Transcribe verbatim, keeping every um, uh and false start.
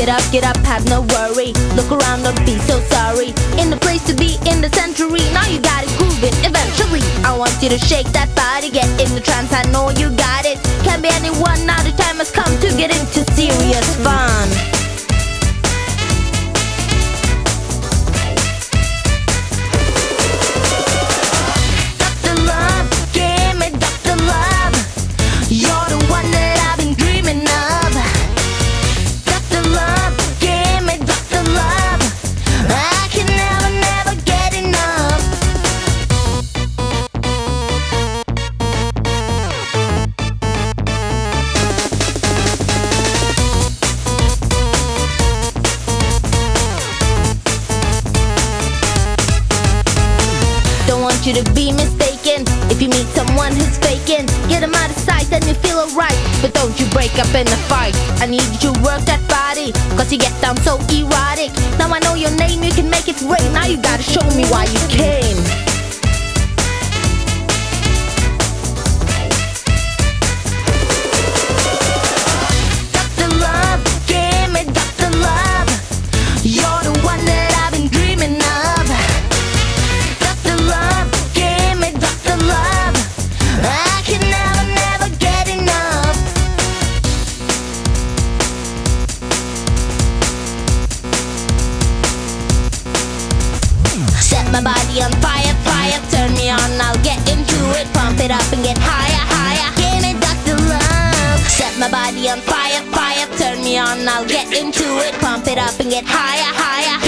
Get up, get up, have no worry. Look around, don't be so sorry. In the place to be in the century. Now you gotta groove it eventually. I want you to shake that body, get in the trance, I know you got it. Can't be anyone, now the time has come to get into serious fun. Doctor Love, give me Doctor Love. You're the one that I've been dreaming of. Doctor Love, give me Doctor Love. I can never, never get enough. Don't want you to be mistaken. If you meet someone who's faking, get them out of sight and you feel alright. But don't you break up in a fight. I need you to work that body, cause you get down so erotic. Now I know your name, you can make it rain. Now you gotta show me why you came. Doctor Love, give me Doctor Love. You're the one that I've been dreaming of. Doctor Love, give me Doctor Love. I can never, never get enough. Set my body on fire, fire. Turn me on, I'll get into it. Pump it up and get higher, higher. Give me Doctor Love. Set my body on fire, fire. Turn me on, I'll get into it. Pump it up and get higher, higher.